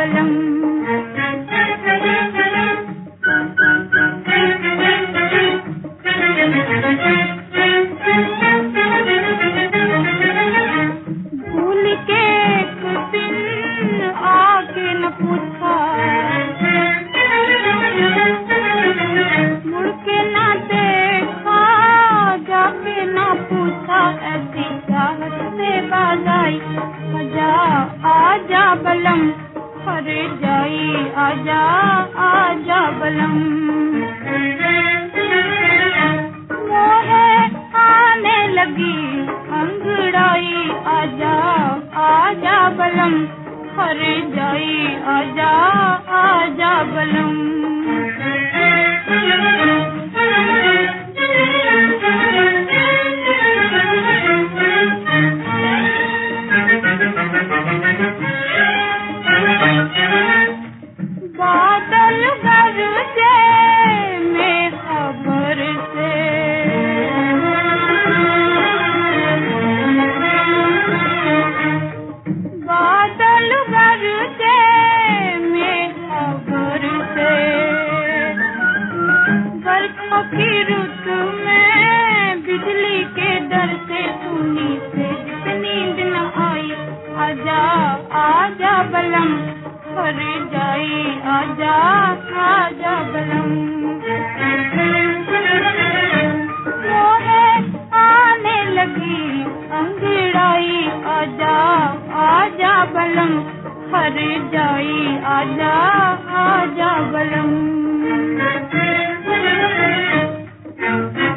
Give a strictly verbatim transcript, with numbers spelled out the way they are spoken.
बलम। भूल के एक दिन आके न पूछा, मुड़ के ना देखा, जाके ना पूछा, ऐसी चाहत से बाज आई। आजा आजा बलम, हरे जाई आजा आजा बलम। मोहे आने लगी अंगड़ाई, आजा आजा बलम, हरे जाई आजा आजा बलम। बादल गरजे में खबर से, बादल गरजे में खबर से, बरखा की रुत में बिजली के डर से सुनी से नींद न आई। आजा आजा बलम, हरे जाई आजा आजा बलम। मोहे आने लगी अंगड़ाई, आजा आजा बलम, हरे जाई आजा आजा बलम।